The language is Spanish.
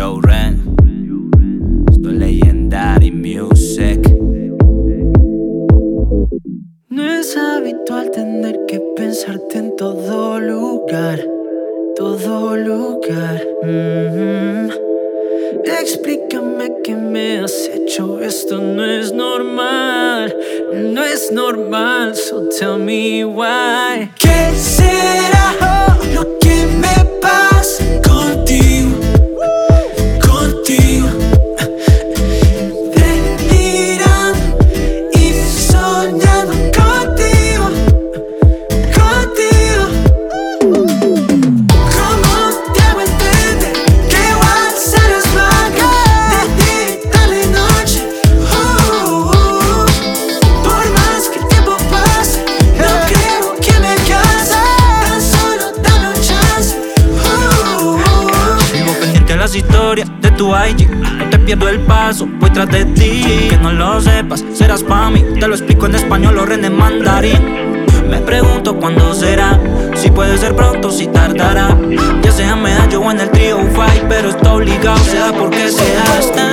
Joe Ren, esto es Legendary Music. No es habitual tener que pensarte en todo lugar, todo lugar. Explícame qué me has hecho, esto no es normal, no es normal, so tell me why. ¿Qué será lo que me pasa contigo, contigo? Delirando y soñando contigo, contigo. ¿Cómo te hago entender que igual serás vaga de día y noche? Por más que el tiempo pase, no creo que me canse, tan solo dame un chance. Sigo pendiente a las historias de tu IG, no te pierdo el paso, voy tras de ti. Que no lo sepas, serás pa' mí, te lo explico en español o en mandarín. Me pregunto cuándo será, si puede ser pronto, si tardará. Ya sea en medallo o en el trío fight, pero está obligado, sea porque sea.